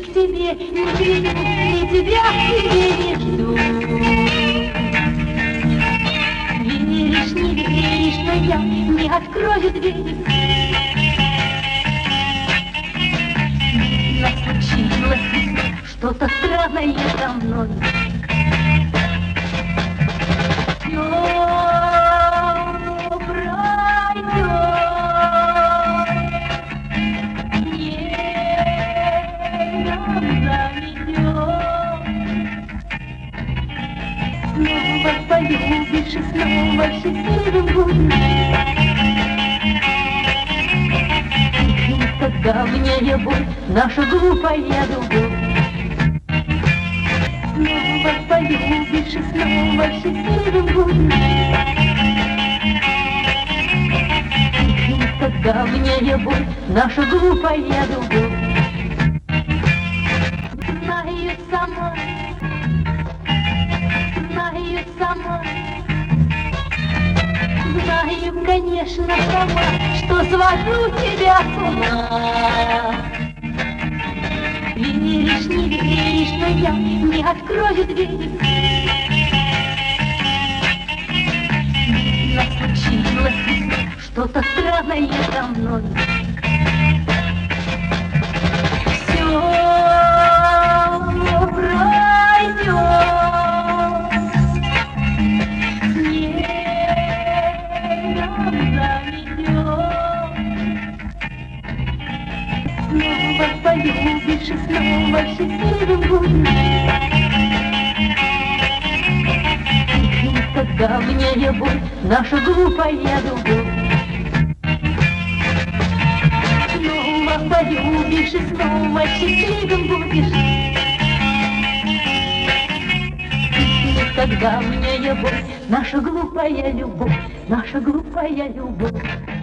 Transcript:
к тебе не приду, и тебя к себе не жду. Веришь, не веришь, но я не открою дверь. Но случилось что-то странное со мной. Снова полюбишь и снова счастливым будешь. Как давняя боль, наша глупая любовь. Снова полюбишь и снова счастливым будешь. Как давняя боль, наша глупая любовь. Знаю сама, знаю, конечно, сама, что свожу тебя с ума. Веришь, не веришь, но я не открою дверь. Но случилось что-то странное со мной. Снова полюбишь и снова счастливым будешь. Как давняя боль, наша глупая любовь. Снова полюбишь и снова счастливым будешь. Как давняя боль, наша глупая любовь, наша глупая любовь.